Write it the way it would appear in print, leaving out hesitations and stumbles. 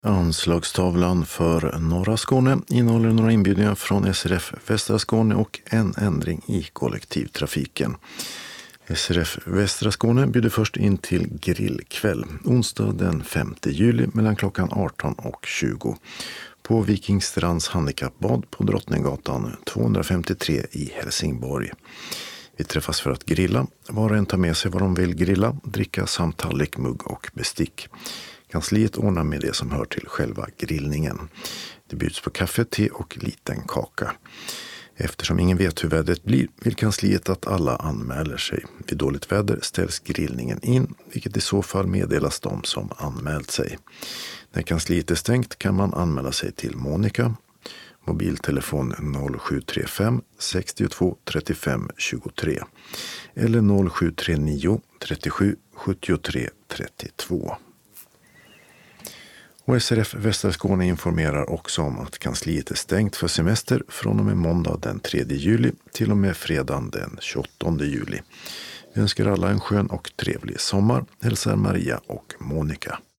Anslagstavlan för norra Skåne innehåller några inbjudningar från SRF Västra Skåne och en ändring i kollektivtrafiken. SRF Västra Skåne bjuder först in till grillkväll onsdag den 5 juli mellan klockan 18 och 20 på Vikingstrands handikappbad på Drottninggatan 253 i Helsingborg. Vi träffas för att grilla. Var och en tar med sig vad de vill grilla, dricka samt tallrik, mugg och bestick. Kansliet ordnar med det som hör till själva grillningen. Det bjuds på kaffe, te och liten kaka. Eftersom ingen vet hur vädret blir vill kansliet att alla anmäler sig. Vid dåligt väder ställs grillningen in, vilket i så fall meddelas de som anmält sig. När kansliet är stängt kan man anmäla sig till Monica. Mobiltelefon 0735 62 35 23 eller 0739 37 73 32. Och SRF Västra Skåne informerar också om att kansliet är stängt för semester från och med måndag den 3 juli till och med fredagen den 28 juli. Vi önskar alla en skön och trevlig sommar. Hälsar Maria och Monica.